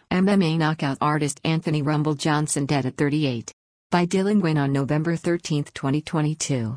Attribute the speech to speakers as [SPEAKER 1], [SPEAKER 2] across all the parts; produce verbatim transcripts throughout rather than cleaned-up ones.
[SPEAKER 1] M M A knockout artist Anthony Rumble Johnson dead at thirty-eight. By Dylan Gwynn on November thirteenth, twenty twenty-two.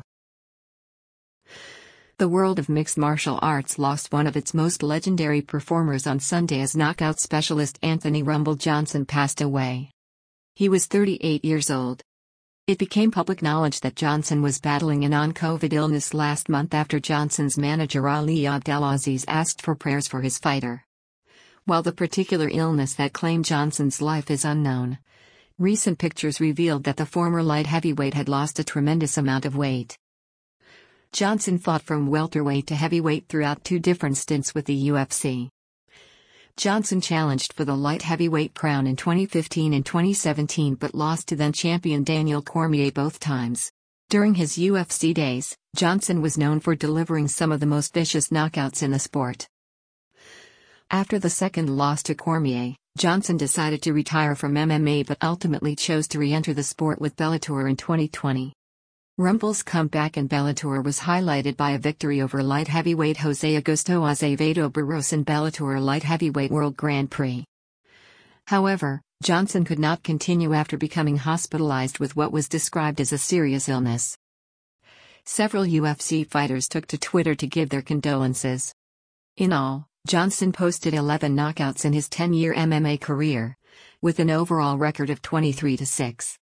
[SPEAKER 1] The world of mixed martial arts lost one of its most legendary performers on Sunday as knockout specialist Anthony Rumble Johnson passed away. He was thirty-eight years old. It became public knowledge that Johnson was battling a non-COVID illness last month after Johnson's manager Ali Abdelaziz asked for prayers for his fighter. While the particular illness that claimed Johnson's life is unknown, recent pictures revealed that the former light heavyweight had lost a tremendous amount of weight. Johnson fought from welterweight to heavyweight throughout two different stints with the U F C. Johnson challenged for the light heavyweight crown in twenty fifteen and twenty seventeen but lost to then-champion Daniel Cormier both times. During his U F C days, Johnson was known for delivering some of the most vicious knockouts in the sport. After the second loss to Cormier, Johnson decided to retire from M M A but ultimately chose to re-enter the sport with Bellator in twenty twenty. Rumble's comeback in Bellator was highlighted by a victory over light heavyweight Jose Augusto Azevedo Barros in Bellator Light Heavyweight World Grand Prix. However, Johnson could not continue after becoming hospitalized with what was described as a serious illness. Several U F C fighters took to Twitter to give their condolences. In all, Johnson posted eleven knockouts in his ten-year M M A career, with an overall record of twenty-three to six.